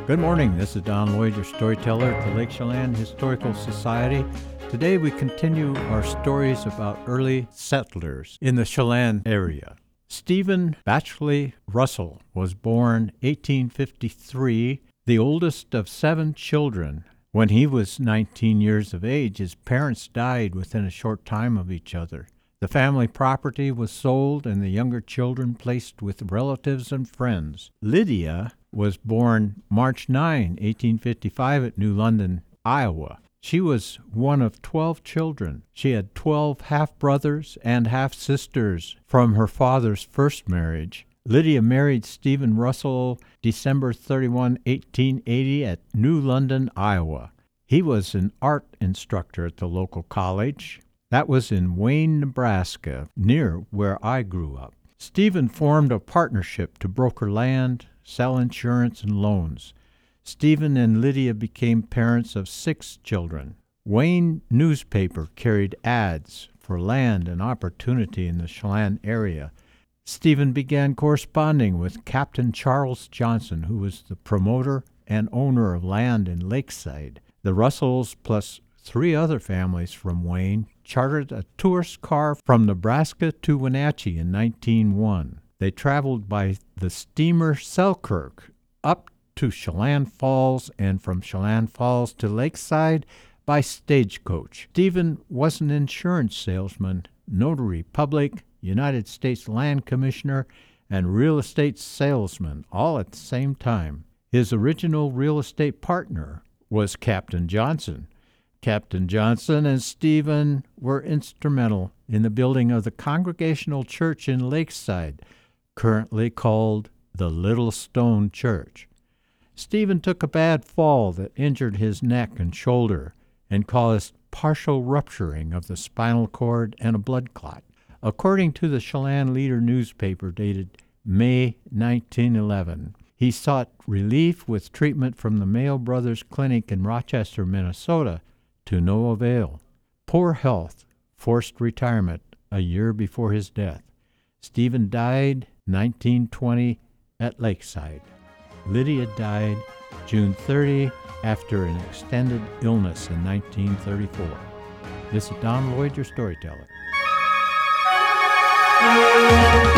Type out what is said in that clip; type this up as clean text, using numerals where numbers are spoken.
Good morning, this is Don Lloyd, your storyteller at the Lake Chelan Historical Society. Today we continue our stories about early settlers in the Chelan area. Stephen Batchley Russell was born 1853, the oldest of 7 children. When he was 19 years of age, his parents died within a short time of each other. The family property was sold and the younger children placed with relatives and friends. Lydia was born March 9, 1855 at New London, Iowa. She was one of 12 children. She had 12 half-brothers and half-sisters from her father's first marriage. Lydia married Stephen Russell December 31, 1880 at New London, Iowa. He was an art instructor at the local college. That was in Wayne, Nebraska, near where I grew up. Stephen formed a partnership to broker land, sell insurance, and loans. Stephen and Lydia became parents of 6 children. Wayne newspaper carried ads for land and opportunity in the Chelan area. Stephen began corresponding with Captain Charles Johnson, who was the promoter and owner of land in Lakeside. The Russells, plus 3 other families from Wayne, chartered a tourist car from Nebraska to Wenatchee in 1901. They traveled by the steamer Selkirk up to Chelan Falls and from Chelan Falls to Lakeside by stagecoach. Stephen was an insurance salesman, notary public, United States Land Commissioner, and real estate salesman, all at the same time. His original real estate partner was Captain Johnson. Captain Johnson and Stephen were instrumental in the building of the Congregational Church in Lakeside, currently called the Little Stone Church. Stephen took a bad fall that injured his neck and shoulder and caused partial rupturing of the spinal cord and a blood clot. According to the Chelan Leader newspaper dated May 1911, he sought relief with treatment from the Mayo Brothers Clinic in Rochester, Minnesota, to no avail. Poor health forced retirement a year before his death. Stephen died 1920 at Lakeside. Lydia died June 30 after an extended illness in 1934. This is Don Lloyd, your storyteller.